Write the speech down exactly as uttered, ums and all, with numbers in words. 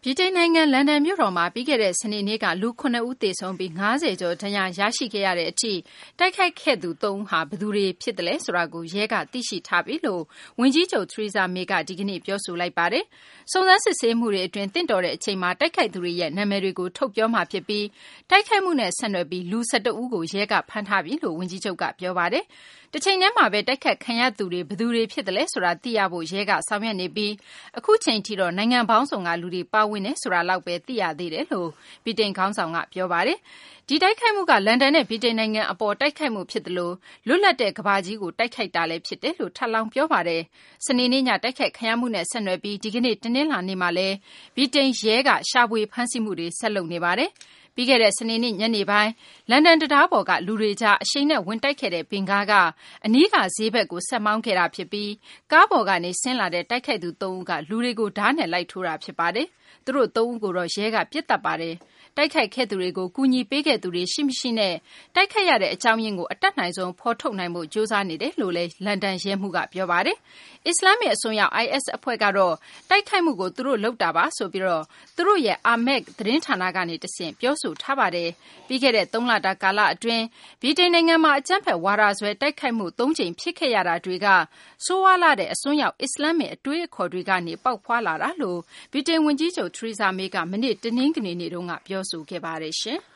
ဗြိတိန်နိုင်ငံလန်ဒန်မြို့တော်မှာပြီးခဲ့တဲ့စနေနေ့ကလူခုနစ်ဦးသေဆုံးပြီး၅၀ကျော်ဒဏ်ရာရရှိခဲ့ရတဲ့အထိတိုက်ခိုက်ခဲ့သူသုံးဦးဟာဘယ်သူတွေဖြစ်တယ်လဲဆိုတာကိုရဲကသိရှိထားပြီလို့ဝန်ကြီးချုပ် Theresa May ကဒီကနေ့ပြောဆိုလိုက်ပါတယ်။စုံစမ်းစစ်ဆေးမှုတွေအတွင်းတင့်တော်တဲ့အချိန်မှာတိုက်ခိုက်သူတွေရဲ့နာမည်တွေကိုထုတ်ပြောမှာဖြစ်ပြီးတိုက်ခိုက်မှုနဲ့ဆက်နွယ်ပြီးလူ၁၁ဦးကိုရဲကဖမ်းထားပြီလို့ဝန်ကြီးချုပ်ကပြောပါတယ်။တချိန်တည်းမှာပဲတိုက်ခတ်ခံရသူတွေဘယ်သူတွေဖြစ်တယ်လဲဆိုတာသိရဖို့ရဲကဆောင်ရွက်နေပြီးအခုချိန်ထိတော့နိုင်ငံပေါင်းစုံကလူတွေပါဝင်နေဆိုတာလောက်ပဲသိရသေးတယ်လို့ဗြိတိန်ခေါင်းဆောင်ကပြောပါတယ်။ဒီတိုက်ခိုက်မှုကလန်ဒန်နဲ့ဗြိတိန်နိုင်ငံအပေါ်တိုက်ခိုက်မှုဖြစ်တယ်လို့လွတ်လပ်တဲ့ကမ္ဘာကြီးကိုတိုက်ခိုက်တာလည်းဖြစ်တယ်လို့ထပ်လောင်းပြောပါတယ်။စနေနေ့ညတိုက်ခိုက်ခံရမှုနဲ့ဆက်နွယ်ပြီးဒီကနေ့တနင်္လာနေ့မှာလည်းဗြိတိန်ရဲကရှာဖွေဖမ်းဆီးမှုတွေဆက်လုပ်နေပါတယ်။ပြီးခဲ့တဲ့စနေနေ့ညနေပိုင်းလန်ဒန်တံတားပေါ်ကလူတွေကြားအရှိန်နဲ့ဝင်တိုက်ခဲ့တဲ့ဘင်ကားကအနီးကဈေးဘက်ကိုဆက်မောင်းခဲ့တာဖြစ်ပြီးကားပေါ်ကနေဆင်းလာတဲ့တိုက်ခိုက်သူသုံးဦးကလူတွေကိုဓားနဲ့လိုက်ထိုးတာဖြစ်ပါတယ်။သူတို့သုံးဦးကိုတော့ရဲကပစ်သတ်ပါတယ်။တိုက်ခိုက်ခဲ့သူတွေကိုကူညီပေးခဲ့သူတွေရှိမရှိနဲ့တိုက်ခိုက်ရတဲ့အကြောင်းရင်းကိုအတတ်နိုင်ဆုံးဖော်ထုတ်နိုင်ဖို့ကြိုးစားနေတယ်လို့လည်းလန်ဒန်ရဲမှူးကပြောပါတယ်။အစ္စလာမစ်အစွန်းရောက် အိုင်အက်စ် အဖွဲ့ကတော့တိုက်ခိုက်မှုကိုသူတို့လုပ်တာပါဆိုပြီးတော့သူတို့ရဲ့ Amaq သတင်းဌာနကနေတဆင့်ပြောဆိုထားပါတယ်။ပြီးခဲ့တဲ့သုံးလတာကာလအတွင်းဗြိတိန်နိုင်ငံမှာအကြမ်းဖက်ဝါဒစွဲတိုက်ခိုက်မှုသုံးကြိမ်ဖြစ်ခဲ့ရတာတွေကဆိုးဝါးလာတဲ့အစွန်းရောက်အစ္စလာမစ်အတွေးအခေါ်တွေကနေပေါက်ဖွာလာတာလို့ဗြိတိန်ဝန်ကြီးချုပ် Theresa May ကမနေ့တနင်္ဂနွေနေ့တုန်းကပြောဆိုခဲ့ပါတယ်ရှင်။